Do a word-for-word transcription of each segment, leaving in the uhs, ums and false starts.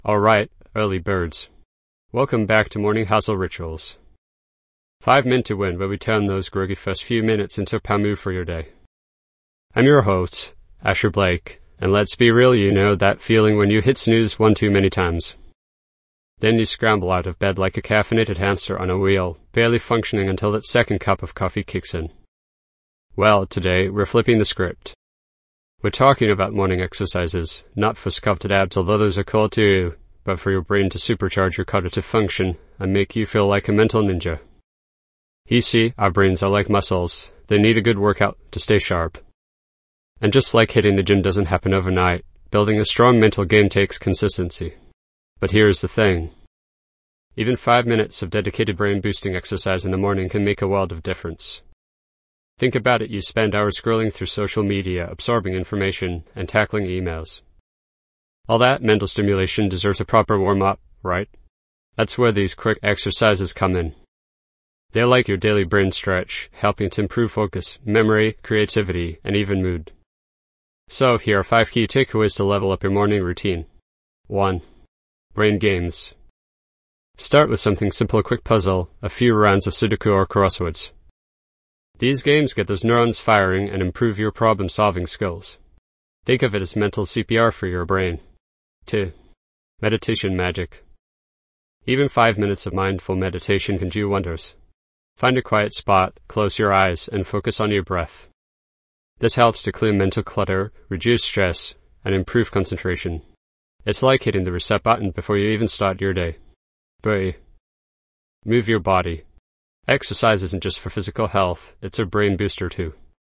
All right, early birds. Welcome back to Morning Hustle Rituals. Five men to win, where we turn those groggy first few minutes into a power move for your day. I'm your host, Asher Blake, and let's be real, you know that feeling when you hit snooze one too many times. Then you scramble out of bed like a caffeinated hamster on a wheel, barely functioning until that second cup of coffee kicks in. Well, today we're flipping the script. We're talking about morning exercises, not for sculpted abs, although those are cool too, but for your brain to supercharge your cognitive function and make you feel like a mental ninja. You see, our brains are like muscles. They need a good workout to stay sharp. And just like hitting the gym doesn't happen overnight, building a strong mental game takes consistency. But here's the thing. Even five minutes of dedicated brain-boosting exercise in the morning can make a world of difference. Think about it, you spend hours scrolling through social media, absorbing information, and tackling emails. All that mental stimulation deserves a proper warm-up, right? That's where these quick exercises come in. They're like your daily brain stretch, helping to improve focus, memory, creativity, and even mood. So, here are five key takeaways to level up your morning routine. one. Brain games. Start with something simple, a quick puzzle, a few rounds of Sudoku or crosswords. These games get those neurons firing and improve your problem-solving skills. Think of it as mental C P R for your brain. two. Meditation magic. Even five minutes of mindful meditation can do wonders. Find a quiet spot, close your eyes, and focus on your breath. This helps to clear mental clutter, reduce stress, and improve concentration. It's like hitting the reset button before you even start your day. three. Move your body. Exercise isn't just for physical health, it's a brain booster too.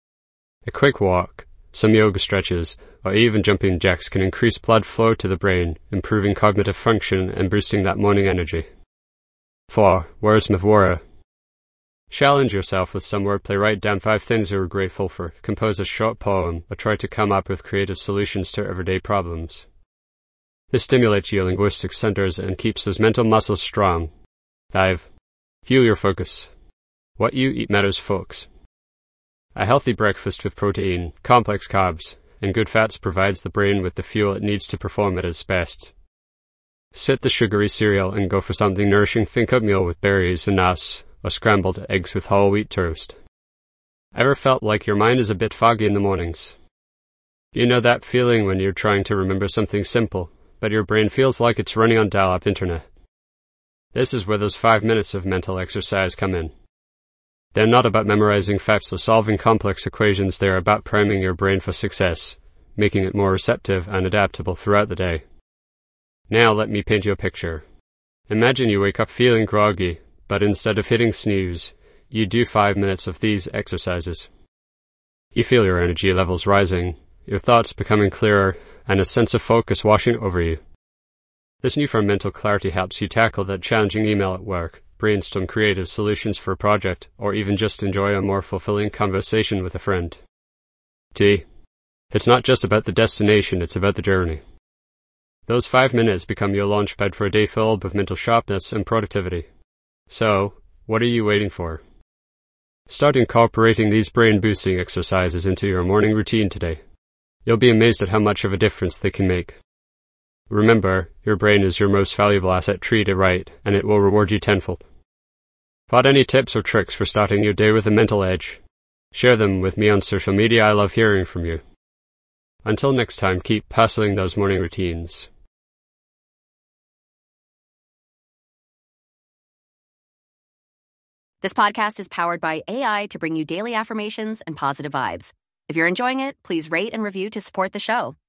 A quick walk, some yoga stretches, or even jumping jacks can increase blood flow to the brain, improving cognitive function and boosting that morning energy. four. Wordsmith warrior. Challenge yourself with some wordplay. Write down five things you're grateful for, compose a short poem, or try to come up with creative solutions to everyday problems. This stimulates your linguistic centers and keeps those mental muscles strong. five. Fuel your focus. What you eat matters, folks. A healthy breakfast with protein, complex carbs, and good fats provides the brain with the fuel it needs to perform at its best. Sit the sugary cereal and go for something nourishing. Think oatmeal with berries and nuts, or scrambled eggs with whole wheat toast. Ever felt like your mind is a bit foggy in the mornings? You know that feeling when you're trying to remember something simple, but your brain feels like it's running on dial-up internet? This is where those five minutes of mental exercise come in. They're not about memorizing facts or solving complex equations, they're about priming your brain for success, making it more receptive and adaptable throughout the day. Now let me paint you a picture. Imagine you wake up feeling groggy, but instead of hitting snooze, you do five minutes of these exercises. You feel your energy levels rising, your thoughts becoming clearer, and a sense of focus washing over you. This newfound mental clarity helps you tackle that challenging email at work, brainstorm creative solutions for a project, or even just enjoy a more fulfilling conversation with a friend. T. It's not just about the destination, it's about the journey. Those five minutes become your launchpad for a day filled with mental sharpness and productivity. So, what are you waiting for? Start incorporating these brain-boosting exercises into your morning routine today. You'll be amazed at how much of a difference they can make. Remember, your brain is your most valuable asset. Treat it right, and it will reward you tenfold. Got any tips or tricks for starting your day with a mental edge? Share them with me on social media. I love hearing from you. Until next time, keep hustling those morning routines. This podcast is powered by A I to bring you daily affirmations and positive vibes. If you're enjoying it, please rate and review to support the show.